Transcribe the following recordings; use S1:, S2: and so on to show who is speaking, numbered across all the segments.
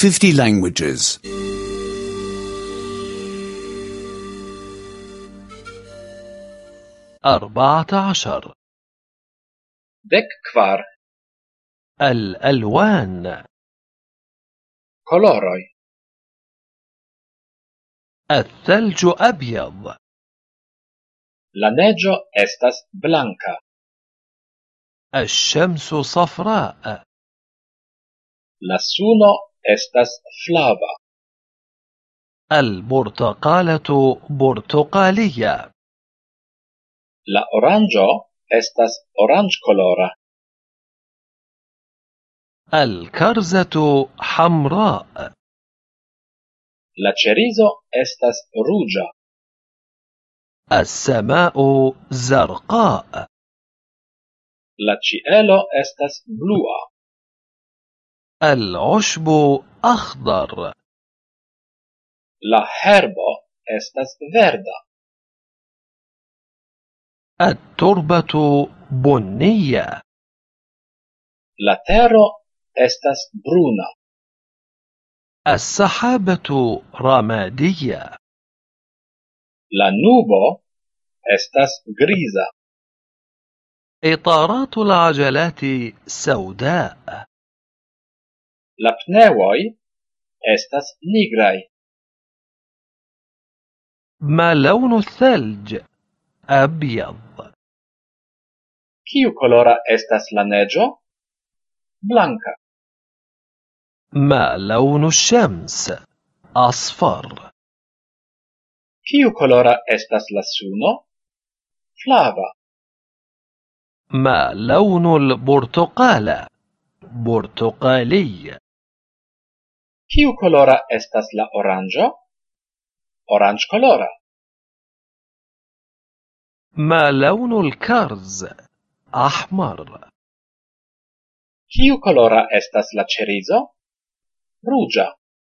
S1: 50 languages.
S2: 14.
S3: Dek kvar.
S2: الألوان.
S3: Koloroj.
S2: الثلج أبيض.
S3: La neĝo estas blanka.
S2: الشمس صفراء.
S3: La suno estas flava.
S2: البرتقالة برتقالية.
S3: La oranĝo estas oranĝkolora.
S2: الكرزة حمراء.
S3: La ĉerizo estas ruĝa.
S2: السماء زرقاء.
S3: La ĉielo estas blua.
S2: العشب أخضر.
S3: La herbo estas verda.
S2: التربة بنية.
S3: La tero estas bruna.
S2: السحابة رمادية.
S3: La nubo estas griza.
S2: إطارات العجلات سوداء.
S3: La pneoj estas nigraj.
S2: ما لون الثلج؟ أبيض.
S3: Kiu kolora estas la neĝo? Blanka.
S2: ما لون الشمس؟ أصفر.
S3: Kiu kolora estas la suno? Flava.
S2: ما لون البرتقالة؟ برتقالي.
S3: Kiu kolora estas la oranĝo? Oranĝkolora.
S2: ما لون الكرز؟ أحمر.
S3: Kiu kolora estas la ĉerizo? Ruĝa.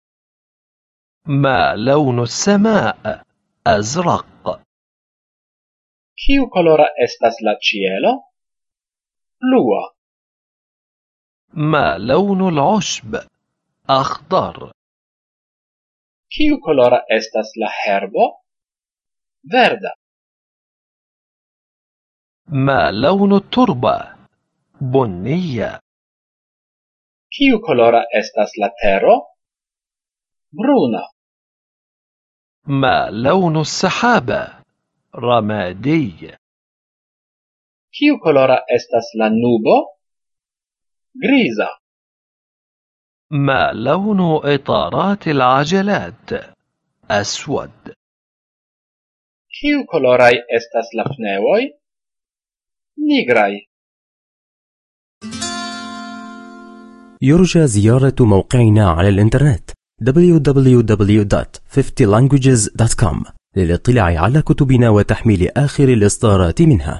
S2: ما لون السماء؟ أزرق.
S3: Kiu kolora estas la ĉielo? Blua.
S2: ما لون العشب؟ أخضر.
S3: Kiu kolora estas la herbo? Verda.
S2: ما لون التربة؟ بنية.
S3: Kiu kolora estas la tero? Bruna.
S2: ما لون السحابة؟ رمادي.
S3: Kiu kolora estas la nubo? Griza.
S2: ما لون إطارات العجلات؟ أسود.
S3: Kiu koloraj estas la pneoj? Nigraj.
S4: يرجى زيارة موقعنا على الإنترنت www.50languages.com للاطلاع على كتبنا وتحميل آخر الإصدارات منها.